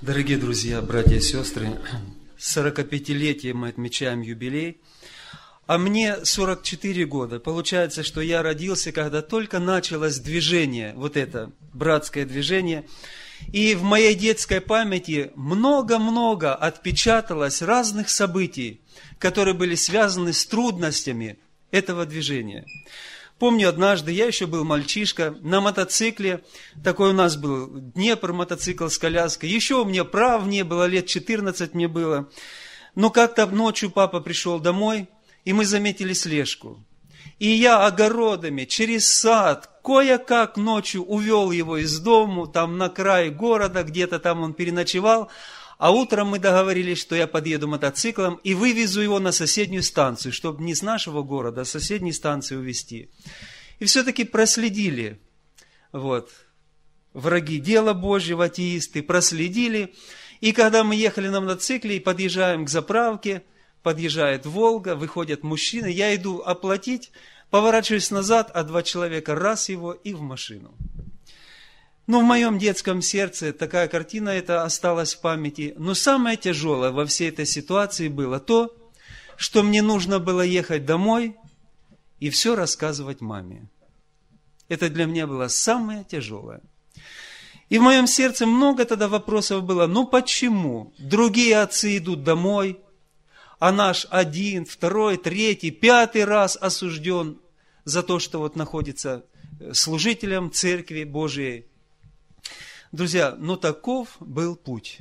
Дорогие друзья, братья и сестры, 45-летие мы отмечаем юбилей, а мне 44 года. Получается, что я родился, когда только началось движение, вот это братское движение. И в моей детской памяти много-много отпечаталось разных событий, которые были связаны с трудностями этого движения. Помню, однажды, я еще был мальчишка, на мотоцикле, такой у нас был Днепр, мотоцикл с коляской, еще у меня прав не было, лет 14 мне было. Но как-то ночью папа пришел домой, и мы заметили слежку. И я огородами через сад кое-как ночью увел его из дому, там на край города, где-то там он переночевал, а утром мы договорились, что я подъеду мотоциклом и вывезу его на соседнюю станцию, чтобы не с нашего города, а с соседней станции увезти. И все-таки проследили, враги дела Божьего, атеисты, проследили. И когда мы ехали на мотоцикле и подъезжаем к заправке, подъезжает Волга, выходят мужчины, я иду оплатить, поворачиваюсь назад, а два человека раз его и в машину. Но в моем детском сердце такая картина эта осталась в памяти. Но самое тяжелое во всей этой ситуации было то, что мне нужно было ехать домой и все рассказывать маме. Это для меня было самое тяжелое. И в моем сердце много тогда вопросов было. Ну почему другие отцы идут домой, а наш один, второй, третий, пятый раз осужден за то, что находится служителем Церкви Божией? Друзья, таков был путь.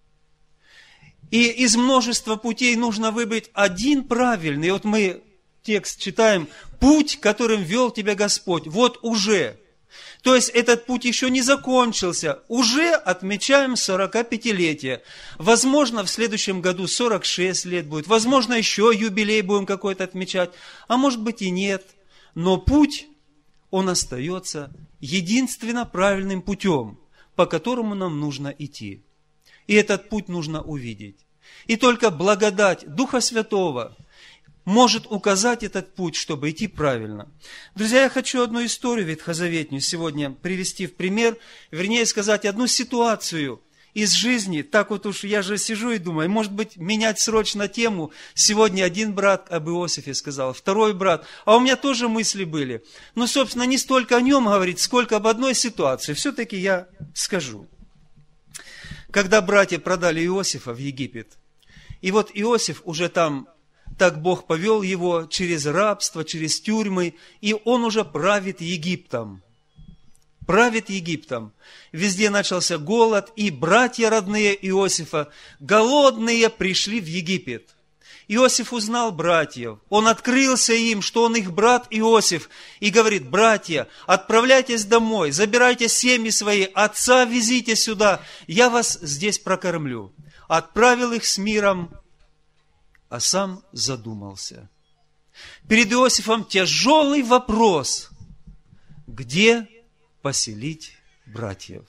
И из множества путей нужно выбрать один правильный. И мы текст читаем: «Путь, которым вел тебя Господь». Вот уже. То есть этот путь еще не закончился. Уже отмечаем 45-летие. Возможно, в следующем году 46 лет будет. Возможно, еще юбилей будем какой-то отмечать. А может быть и нет. Но путь, он остается единственно правильным путем, по которому нам нужно идти. И этот путь нужно увидеть. И только благодать Духа Святого может указать этот путь, чтобы идти правильно. Друзья, я хочу одну историю ветхозаветную сегодня привести в пример, вернее сказать, одну ситуацию из жизни. Так уж я же сижу и думаю, может быть, менять срочно тему. Сегодня один брат об Иосифе сказал, второй брат. А у меня тоже мысли были. Но, собственно, не столько о нем говорить, сколько об одной ситуации. Все-таки я скажу. Когда братья продали Иосифа в Египет, и Иосиф уже там, так Бог повел его через рабство, через тюрьмы, и он уже правит Египтом. Правит Египтом. Везде начался голод, и братья родные Иосифа, голодные, пришли в Египет. Иосиф узнал братьев, он открылся им, что он их брат Иосиф, и говорит: братья, отправляйтесь домой, забирайте семьи свои, отца везите сюда, я вас здесь прокормлю. Отправил их с миром, а сам задумался. Перед Иосифом тяжелый вопрос: где поселить братьев?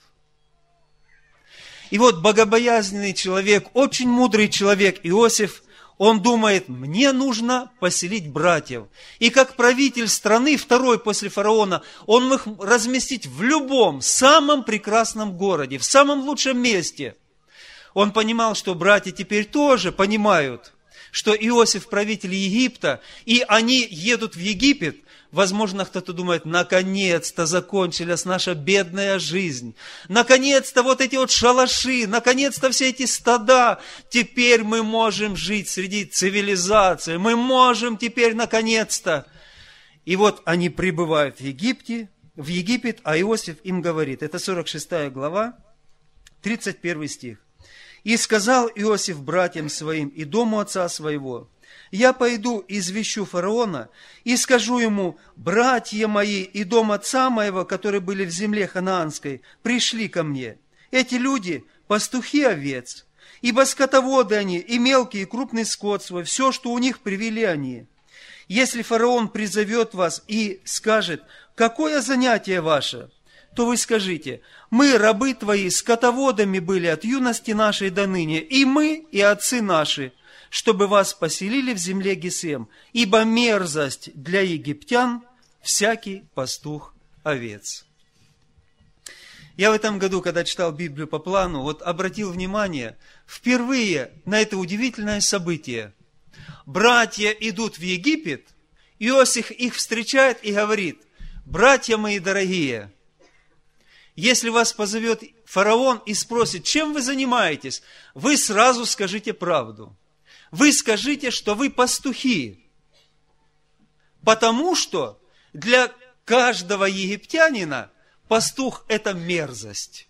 И богобоязненный человек, очень мудрый человек Иосиф, он думает: мне нужно поселить братьев. И как правитель страны, второй после фараона, он мог разместить в любом, самом прекрасном городе, в самом лучшем месте. Он понимал, что братья теперь тоже понимают, что Иосиф правитель Египта, и они едут в Египет. Возможно, кто-то думает: наконец-то закончилась наша бедная жизнь. Наконец-то эти шалаши, наконец-то все эти стада. Теперь мы можем жить среди цивилизации. Мы можем теперь наконец-то. И они прибывают в Египет, а Иосиф им говорит. Это 46 глава, 31 стих. «И сказал Иосиф братьям своим и дому отца своего: я пойду извещу фараона и скажу ему: братья мои и дом отца моего, которые были в земле ханаанской, пришли ко мне. Эти люди – пастухи овец, ибо скотоводы они, и мелкий, и крупный скот свой, все, что у них, привели они. Если фараон призовет вас и скажет: какое занятие ваше? То вы скажите: мы, рабы твои, скотоводами были от юности нашей до ныне, и мы, и отцы наши, чтобы вас поселили в земле Гесем, ибо мерзость для египтян всякий пастух овец». Я в этом году, когда читал Библию по плану, вот обратил внимание впервые на это удивительное событие. Братья идут в Египет, Иосиф их встречает и говорит: братья мои дорогие, если вас позовет фараон и спросит, чем вы занимаетесь, вы сразу скажите правду. Вы скажите, что вы пастухи. Потому что для каждого египтянина пастух – это мерзость.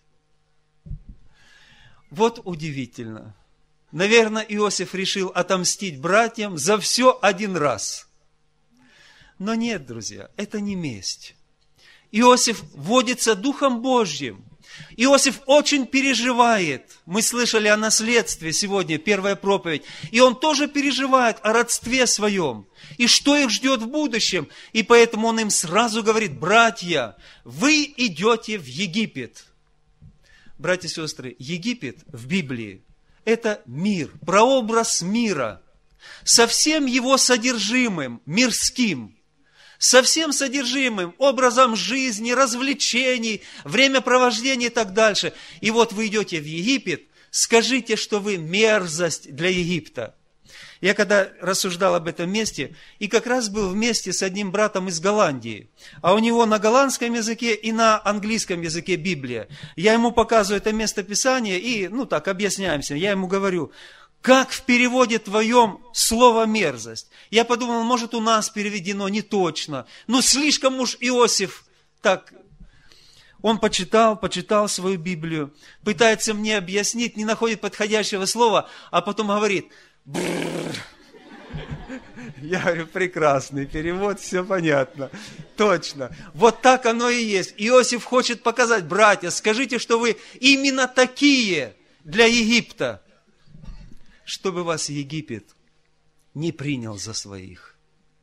Вот удивительно. Наверное, Иосиф решил отомстить братьям за все один раз. Но нет, друзья, это не месть. Иосиф водится Духом Божьим. Иосиф очень переживает. Мы слышали о наследстве сегодня, первая проповедь. И он тоже переживает о родстве своем. И что их ждет в будущем. И поэтому он им сразу говорит: братья, вы идете в Египет. Братья и сестры, Египет в Библии – это мир, прообраз мира. Со всем его содержимым, мирским. Со всем содержимым, образом жизни, развлечений, времяпровождения и так дальше. И вот вы идете в Египет, скажите, что вы мерзость для Египта. Я когда рассуждал об этом месте, и как раз был вместе с одним братом из Голландии, а у него на голландском языке и на английском языке Библия. Я ему показываю это местописание и, так, объясняемся. Я ему говорю: как в переводе твоем слово «мерзость»? Я подумал, может, у нас переведено не точно. Но слишком уж Иосиф так. Он почитал свою Библию, пытается мне объяснить, не находит подходящего слова, а потом говорит: бррр. Я говорю: прекрасный перевод, все понятно. Точно. Вот так оно и есть. Иосиф хочет показать: братья, скажите, что вы именно такие для Египта, чтобы вас Египет не принял за своих.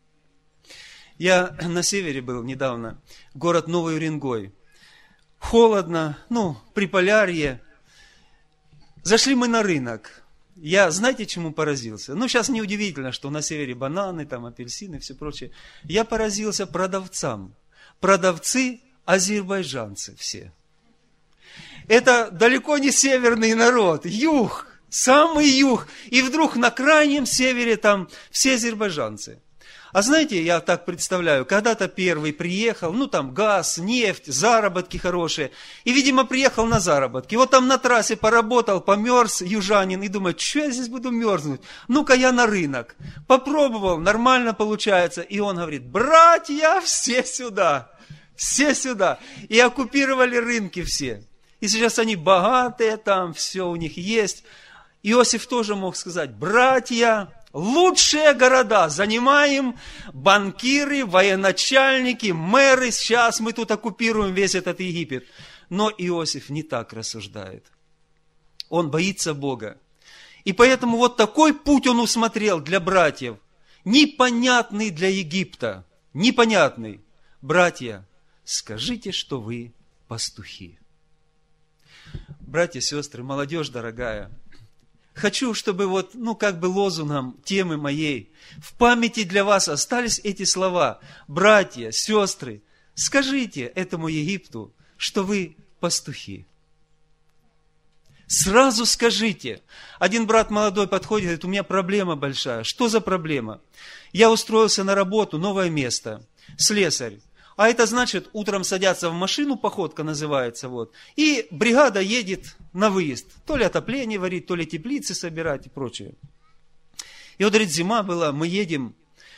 Я на севере был недавно, город Новый Уренгой. Холодно, приполярье. Зашли мы на рынок. Я, знаете, чему поразился? Сейчас неудивительно, что на севере бананы, там апельсины и все прочее. Я поразился продавцам. Продавцы азербайджанцы все. Это далеко не северный народ, юг. Самый юг. И вдруг на крайнем севере там все азербайджанцы. А знаете, я так представляю, когда-то первый приехал, там газ, нефть, заработки хорошие. И, видимо, приехал на заработки. Вот там на трассе поработал, померз южанин и думает: что я здесь буду мерзнуть? Ну-ка я на рынок. Попробовал, нормально получается. И он говорит: братья, все сюда. Все сюда. И оккупировали рынки все. И сейчас они богатые, там все у них есть. Иосиф тоже мог сказать: братья, лучшие города занимаем, банкиры, военачальники, мэры, сейчас мы тут оккупируем весь этот Египет. Но Иосиф не так рассуждает. Он боится Бога. И поэтому вот такой путь он усмотрел для братьев, непонятный для Египта, непонятный. Братья, скажите, что вы пастухи. Братья, сестры, молодежь дорогая, хочу, чтобы лозунгом темы моей в памяти для вас остались эти слова. Братья, сестры, скажите этому Египту, что вы пастухи. Сразу скажите. Один брат молодой подходит и говорит: у меня проблема большая. Что за проблема? Я устроился на работу, новое место, слесарь. А это значит, утром садятся в машину, походка называется, и бригада едет на выезд. То ли отопление варить, то ли теплицы собирать и прочее. И вот, говорит, зима была, мы едем,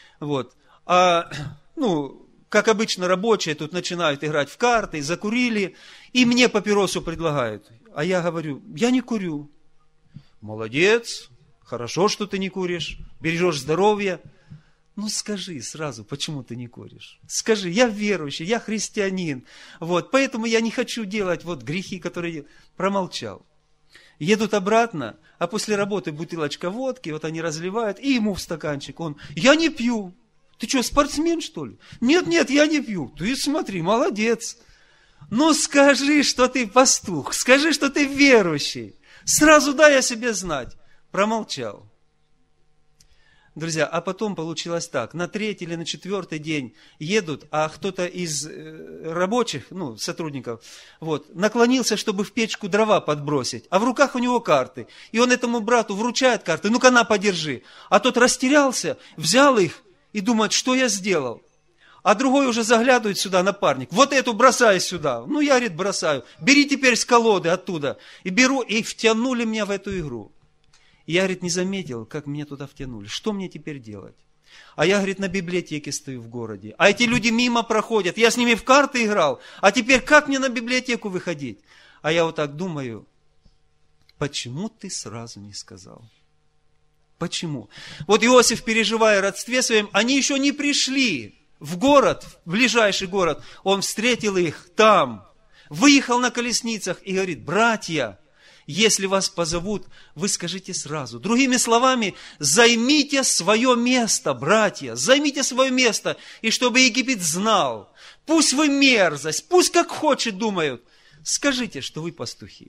как обычно рабочие тут начинают играть в карты, закурили, и мне папиросу предлагают. А я говорю: я не курю. Молодец, хорошо, что ты не куришь, бережешь здоровье. Скажи сразу, почему ты не куришь? Скажи: я верующий, я христианин. Поэтому я не хочу делать грехи, которые... Промолчал. Едут обратно, а после работы бутылочка водки, они разливают, и ему в стаканчик. Он: я не пью. Ты что, спортсмен, что ли? Нет, я не пью. Ты смотри, молодец. Скажи, что ты пастух, скажи, что ты верующий. Сразу дай о себе знать. Промолчал. Друзья, а потом получилось так, на 3-й или на 4-й день едут, а кто-то из рабочих, сотрудников, наклонился, чтобы в печку дрова подбросить, а в руках у него карты. И он этому брату вручает карты, ну-ка на, подержи. А тот растерялся, взял их и думает, что я сделал. А другой уже заглядывает сюда, напарник, вот эту бросай сюда. Ну, я, говорит, бросаю. Бери теперь с колоды оттуда. И беру, и втянули меня в эту игру. И я, говорит, не заметил, как меня туда втянули. Что мне теперь делать? А я, говорит, на библиотеке стою в городе. А эти люди мимо проходят. Я с ними в карты играл. А теперь как мне на библиотеку выходить? А я вот так думаю, почему ты сразу не сказал? Почему? Вот Иосиф, переживая о родстве своем, они еще не пришли в город, в ближайший город. Он встретил их там, выехал на колесницах и говорит, братья, если вас позовут, вы скажите сразу. Другими словами, займите свое место, братья, займите свое место, и чтобы Египет знал, пусть вы мерзость, пусть как хочет думают, скажите, что вы пастухи.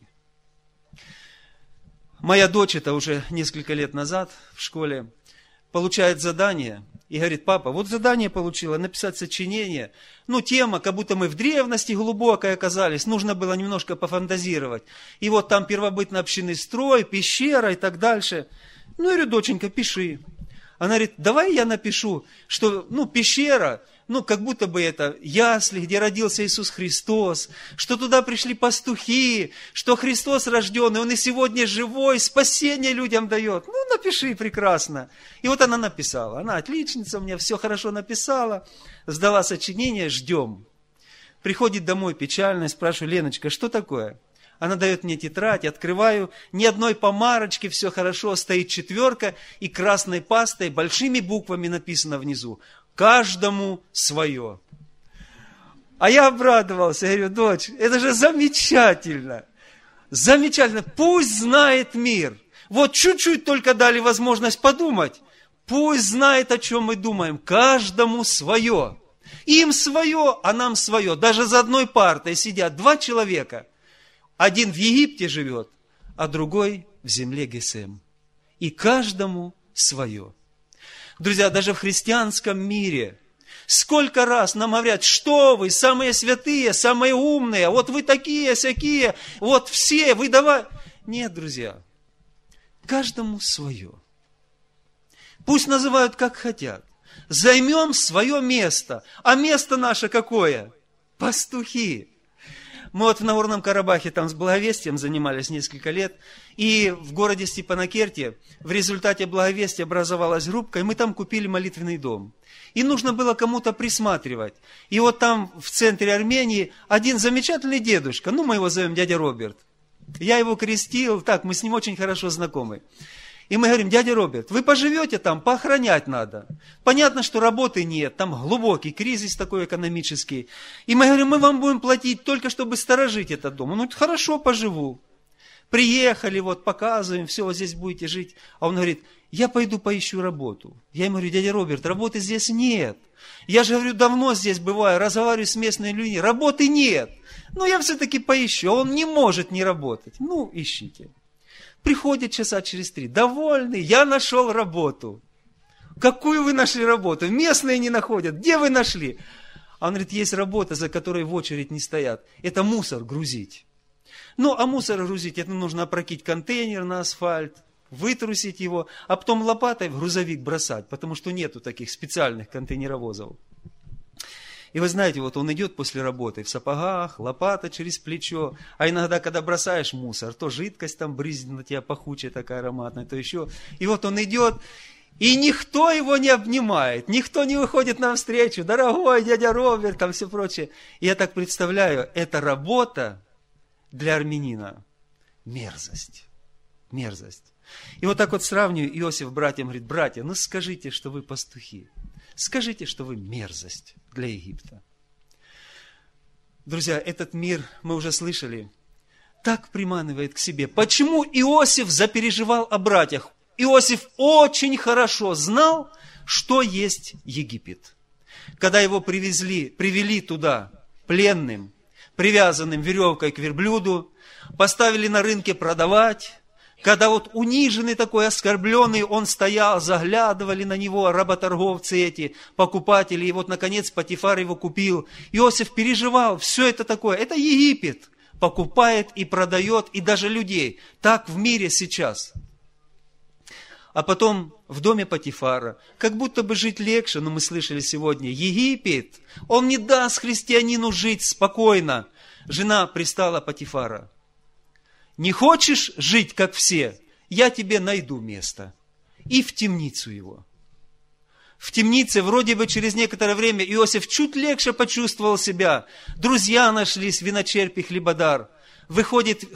Моя дочь, это уже несколько лет назад в школе, получает задание и говорит, папа, вот задание получила, написать сочинение. Тема, как будто мы в древности глубокой оказались, нужно было немножко пофантазировать. И вот там первобытно-общинный строй, пещера и так дальше. Я говорю, доченька, пиши. Она говорит, давай я напишу, что, пещера, как будто бы это ясли, где родился Иисус Христос, что туда пришли пастухи, что Христос рожденный, Он и сегодня живой, спасение людям дает. Напиши прекрасно. И вот она написала. Она отличница у меня, все хорошо написала, сдала сочинение, ждем. Приходит домой печально, спрашиваю, Леночка, что такое? Она дает мне тетрадь, открываю, ни одной помарочки, все хорошо, стоит 4 и красной пастой, большими буквами написано внизу. Каждому свое. А я обрадовался, говорю, дочь, это же замечательно. Замечательно. Пусть знает мир. Вот чуть-чуть только дали возможность подумать. Пусть знает, о чем мы думаем. Каждому свое. Им свое, а нам свое. Даже за одной партой сидят 2 человека. Один в Египте живет, а другой в земле Гесем. И каждому свое. Друзья, даже в христианском мире сколько раз нам говорят, что вы самые святые, самые умные, вот вы такие, сякие, вот все, вы давай. Нет, друзья, каждому свое. Пусть называют как хотят. Займем свое место. А место наше какое? Пастухи. Мы в Нагорном Карабахе там с благовестием занимались несколько лет. И в городе Степанакерте в результате благовестия образовалась группа, и мы там купили молитвенный дом. И нужно было кому-то присматривать. И вот там в центре Армении один замечательный дедушка, мы его зовем дядя Роберт. Я его крестил, мы с ним очень хорошо знакомы. И мы говорим, дядя Роберт, вы поживете там, поохранять надо. Понятно, что работы нет, там глубокий кризис такой экономический. И мы говорим, мы вам будем платить только, чтобы сторожить этот дом. Он говорит, хорошо, поживу. Приехали, показываем, все, вот здесь будете жить. А он говорит, я пойду поищу работу. Я ему говорю, дядя Роберт, работы здесь нет. Я же, говорю, давно здесь бываю, разговариваю с местными людьми, работы нет. Я все-таки поищу, а он не может не работать. Ищите. Приходит часа через 3, довольный, я нашел работу. Какую вы нашли работу? Местные не находят. Где вы нашли? А он говорит, есть работа, за которой в очередь не стоят. Это мусор грузить. А мусор грузить, это нужно опрокинуть контейнер на асфальт, вытрусить его, а потом лопатой в грузовик бросать, потому что нету таких специальных контейнеровозов. И вы знаете, он идет после работы в сапогах, лопата через плечо, а иногда, когда бросаешь мусор, то жидкость там брызнет на тебя пахучая такая ароматная, то еще. И он идет, и никто его не обнимает, никто не выходит навстречу, дорогой дядя Роберт, там все прочее. И я так представляю, эта работа для армянина мерзость, мерзость. И так сравниваю Иосиф братьям, говорит, братья, скажите, что вы пастухи. Скажите, что вы мерзость для Египта. Друзья, этот мир, мы уже слышали, так приманивает к себе. Почему Иосиф запереживал о братьях? Иосиф очень хорошо знал, что есть Египет. Когда его привели туда пленным, привязанным веревкой к верблюду, поставили на рынке продавать, Когда вот униженный такой, оскорбленный, он стоял, заглядывали на него работорговцы эти, покупатели, и вот наконец Потифар его купил. Иосиф переживал, все это такое, это Египет, покупает и продает, и даже людей. Так в мире сейчас. А потом в доме Потифара, как будто бы жить легче, но мы слышали сегодня, Египет, он не даст христианину жить спокойно. Жена пристала Потифара. Не хочешь жить, как все? Я тебе найду место. И в темницу его. В темнице, вроде бы через некоторое время, Иосиф чуть легче почувствовал себя. Друзья нашлись, виночерпий, хлебодар. Выходит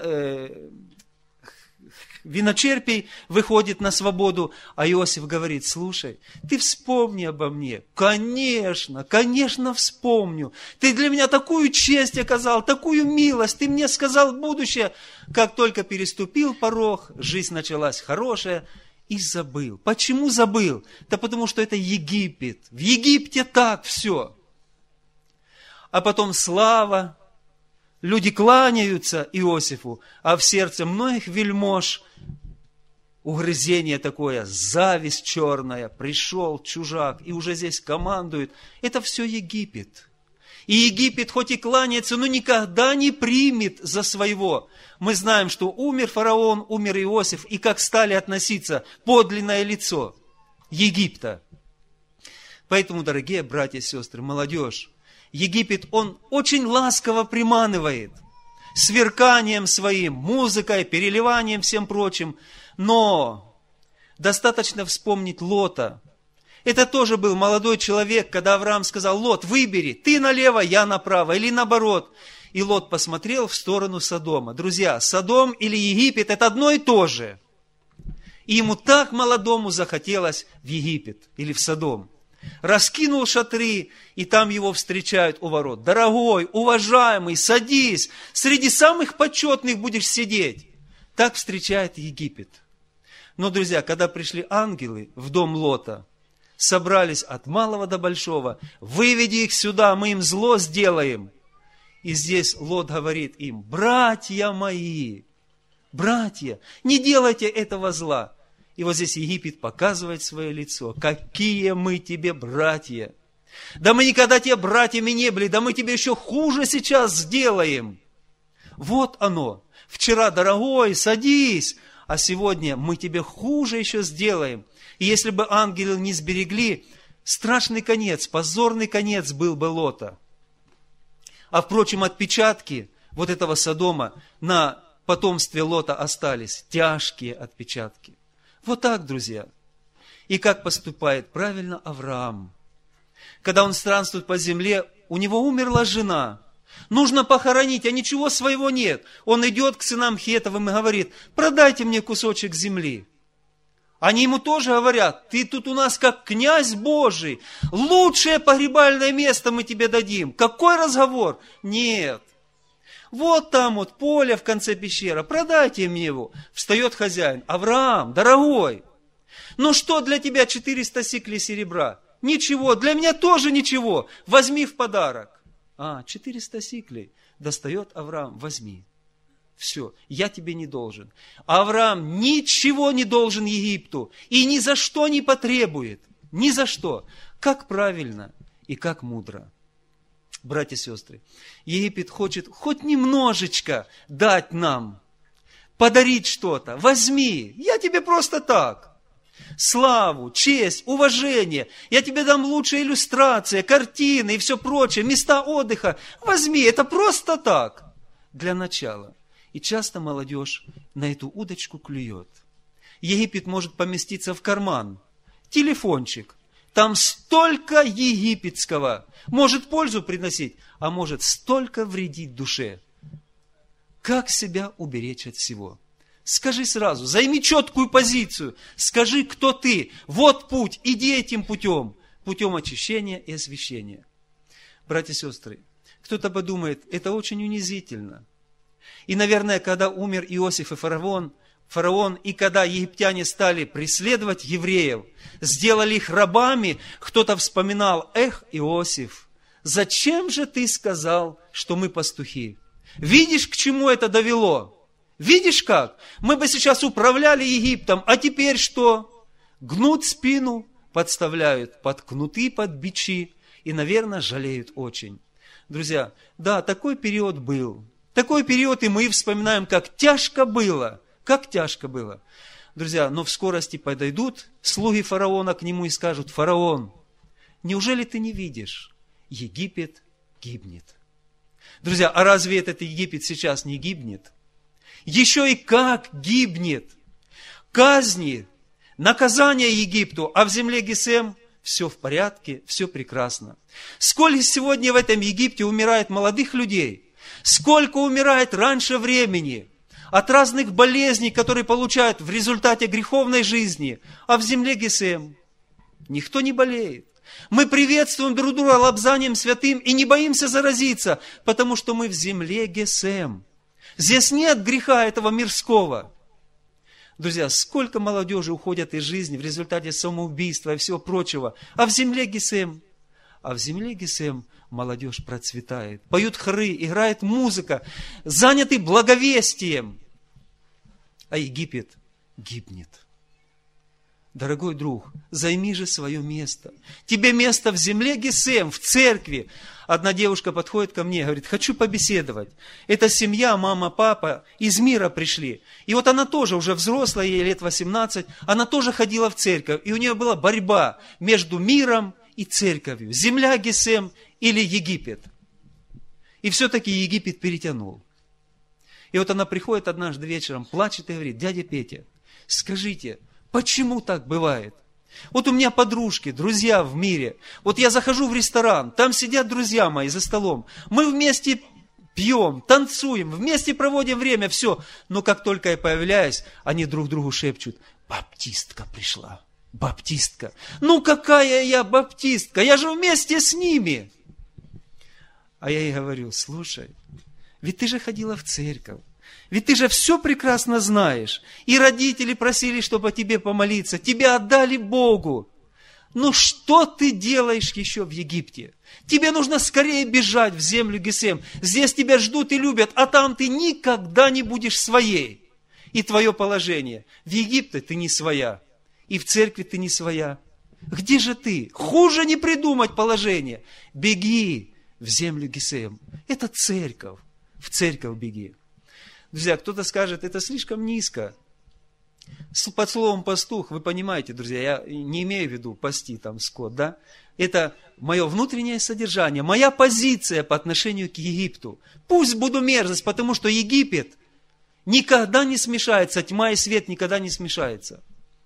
виночерпий, выходит на свободу, а Иосиф говорит: слушай, ты вспомни обо мне. Конечно, конечно вспомню. Ты для меня такую честь оказал, такую милость, ты мне сказал будущее. Как только переступил порог, жизнь началась хорошая, и забыл. Почему забыл? Да потому что это Египет. В Египте так все. А потом слава, люди кланяются Иосифу, а в сердце многих вельмож угрызение такое, зависть черная, пришел чужак и уже здесь командует. Это все Египет. И Египет хоть и кланяется, но никогда не примет за своего. Мы знаем, что умер фараон, умер Иосиф, и как стали относиться подлинное лицо Египта. Поэтому, дорогие братья и сестры, молодежь, Египет, он очень ласково приманивает сверканием своим, музыкой, переливанием, всем прочим. Но достаточно вспомнить Лота. Это тоже был молодой человек, когда Авраам сказал: Лот, выбери, ты налево, я направо, или наоборот. И Лот посмотрел в сторону Содома. Друзья, Содом или Египет – это одно и то же. И ему так молодому захотелось в Египет или в Содом. Раскинул шатры, и там его встречают у ворот. Дорогой, уважаемый, садись, среди самых почетных будешь сидеть. Так встречает Египет. Но, друзья, когда пришли ангелы в дом Лота, собрались от малого до большого, выведи их сюда, мы им зло сделаем. И здесь Лот говорит им: братья мои, братья, не делайте этого зла. И вот здесь Египет показывает свое лицо. Какие мы тебе братья! Да мы никогда тебе братьями не были, да мы тебе еще хуже сейчас сделаем. Вот оно. Вчера, дорогой, садись, а сегодня мы тебе хуже еще сделаем. И если бы ангелы не сберегли, страшный конец, позорный конец был бы Лота. А впрочем, отпечатки вот этого Содома на потомстве Лота остались, тяжкие отпечатки. Вот так, друзья. И как поступает правильно Авраам? Когда он странствует по земле, у него умерла жена. Нужно похоронить, а ничего своего нет. Он идет к сынам Хетовым и говорит: продайте мне кусочек земли. Они ему тоже говорят: ты тут у нас как князь Божий, лучшее погребальное место мы тебе дадим. Какой разговор? Нет. Вот там вот поле в конце пещеры, продайте мне его. Встает хозяин: Авраам, дорогой, ну что для тебя 400 сиклей серебра? Ничего, для меня тоже ничего, возьми в подарок. 400 сиклей. Достает Авраам: возьми. Все, я тебе не должен. Авраам ничего не должен Египту и ни за что не потребует. Ни за что. Как правильно и как мудро. Братья и сестры, Египет хочет хоть немножечко дать нам, подарить что-то. Возьми, я тебе просто так. Славу, честь, уважение. Я тебе дам лучшие иллюстрации, картины и все прочее, места отдыха. Возьми, это просто так. Для начала. И часто молодежь на эту удочку клюет. Египет может поместиться в карман. Телефончик. Там столько египетского. Может пользу приносить, а может столько вредить душе. Как себя уберечь от всего? Скажи сразу, займи четкую позицию. Скажи, кто ты. Вот путь, иди этим путем. Путем очищения и освящения. Братья и сестры, кто-то подумает, это очень унизительно. И, наверное, когда умер Иосиф и фараон, и когда египтяне стали преследовать евреев, сделали их рабами, кто-то вспоминал: эх, Иосиф, зачем же ты сказал, что мы пастухи? Видишь, к чему это довело? Видишь как? Мы бы сейчас управляли Египтом, а теперь что? Гнут спину, подставляют под кнуты, под бичи и, наверное, жалеют очень. Друзья, да, такой период был. Такой период, и мы вспоминаем, как тяжко было. Как тяжко было. Друзья, но в скорости подойдут слуги фараона к нему и скажут: фараон, неужели ты не видишь? Египет гибнет. Друзья, а разве этот Египет сейчас не гибнет? Еще и как гибнет. Казни, наказание Египту, а в земле Гесем все в порядке, все прекрасно. Сколько сегодня в этом Египте умирает молодых людей, сколько умирает раньше времени от разных болезней, которые получают в результате греховной жизни, а в земле Гесем никто не болеет. Мы приветствуем друг друга лобзанием святым и не боимся заразиться, потому что мы в земле Гесем. Здесь нет греха этого мирского. Друзья, сколько молодежи уходят из жизни в результате самоубийства и всего прочего, а в земле Гесем, молодежь процветает, поют хоры, играет музыка, заняты благовестием, а Египет гибнет. Дорогой друг, займи же свое место. Тебе место в земле Гесем, в церкви. Одна девушка подходит ко мне и говорит: хочу побеседовать. Это семья, мама, папа из мира пришли. И вот она тоже уже взрослая, ей лет 18, она тоже ходила в церковь. И у нее была борьба между миром и церковью. Земля Гесем или Египет. И все-таки Египет перетянул. И вот она приходит однажды вечером, плачет и говорит: дядя Петя, скажите, почему так бывает? Вот у меня подружки, друзья в мире. Вот я захожу в ресторан, там сидят друзья мои за столом. Мы вместе пьем, танцуем, вместе проводим время, все. Но как только я появляюсь, они друг другу шепчут: баптистка пришла, баптистка. Ну какая я баптистка, я же вместе с ними. А я ей говорю: слушай, ведь ты же ходила в церковь. Ведь ты же все прекрасно знаешь. И родители просили, чтобы о тебе помолиться. Тебя отдали Богу. Ну что ты делаешь еще в Египте? Тебе нужно скорее бежать в землю Гесем. Здесь тебя ждут и любят, а там ты никогда не будешь своей. И твое положение. В Египте ты не своя. И в церкви ты не своя. Где же ты? Хуже не придумать положение. Беги в землю Гесем. Это церковь. В церковь беги. Друзья, кто-то скажет: это слишком низко. Под словом пастух, вы понимаете, друзья, я не имею в виду пасти там скот, да? Это мое внутреннее содержание, моя позиция по отношению к Египту. Пусть буду мерзость, потому что Египет никогда не смешается, тьма и свет никогда не смешается.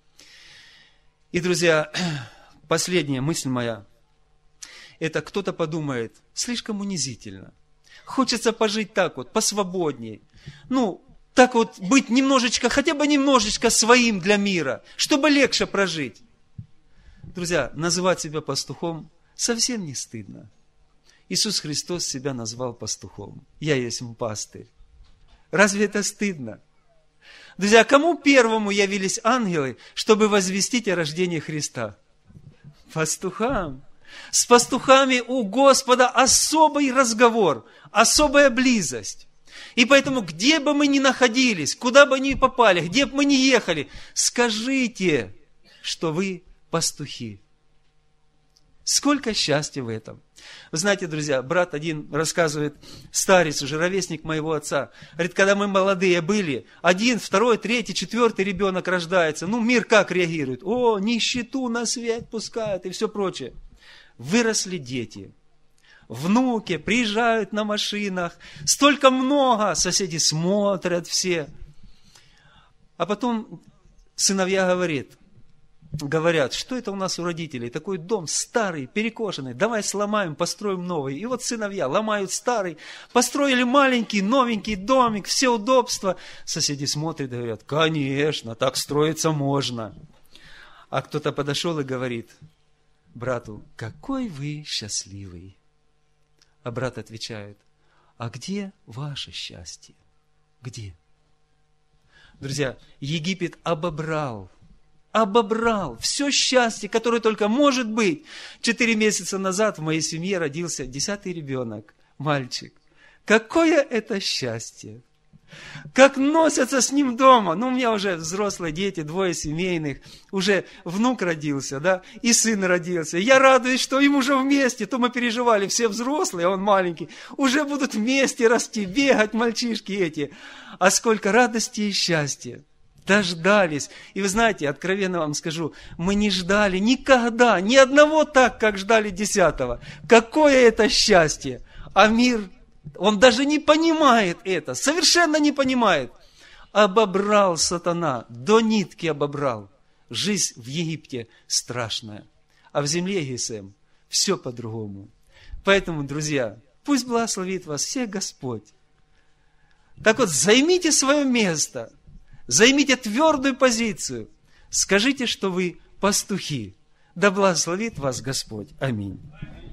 И, друзья, последняя мысль моя, это кто-то подумает: слишком унизительно. Хочется пожить так вот, посвободней. Ну, так вот быть немножечко, хотя бы немножечко своим для мира, чтобы легче прожить. Друзья, называть себя пастухом совсем не стыдно. Иисус Христос себя назвал пастухом. Я есть пастырь. Разве это стыдно? Друзья, кому первому явились ангелы, чтобы возвестить о рождении Христа? Пастухам. С пастухами у Господа особый разговор, особая близость. И поэтому, где бы мы ни находились, куда бы ни попали, где бы мы ни ехали, скажите, что вы пастухи. Сколько счастья в этом. Вы знаете, друзья, брат один рассказывает, старец, уже ровесник моего отца, говорит, когда мы молодые были, 1, 2, 3, 4 ребенок рождается, ну мир как реагирует? О, нищету на свет пускают и все прочее. Выросли дети. Внуки приезжают на машинах, столько много, соседи смотрят все. А потом сыновья говорят, что это у нас у родителей, такой дом старый, перекошенный, давай сломаем, построим новый. И вот сыновья ломают старый, построили маленький, новенький домик, все удобства. Соседи смотрят и говорят, конечно, так строиться можно. А кто-то подошел и говорит брату, какой вы счастливый. А брат отвечает, а где ваше счастье? Где? Друзья, Египет обобрал все счастье, которое только может быть. 4 месяца назад в моей семье родился 10-й ребенок, мальчик. Какое это счастье! Как носятся с ним дома. Ну, у меня уже взрослые дети, 2 семейных. Уже внук родился, да, и сын родился. Я радуюсь, что им уже вместе. То мы переживали, все взрослые, а он маленький. Уже будут вместе расти, бегать мальчишки эти. А сколько радости и счастья. Дождались. И вы знаете, откровенно вам скажу, мы не ждали никогда, ни одного так, как ждали 10-го. Какое это счастье! А мир, он даже не понимает это, совершенно не понимает. Обобрал сатана, до нитки обобрал. Жизнь в Египте страшная, а в земле Гесем все по-другому. Поэтому, друзья, пусть благословит вас всех Господь. Так вот, займите свое место. Займите твердую позицию. Скажите, что вы пастухи. Да благословит вас Господь. Аминь.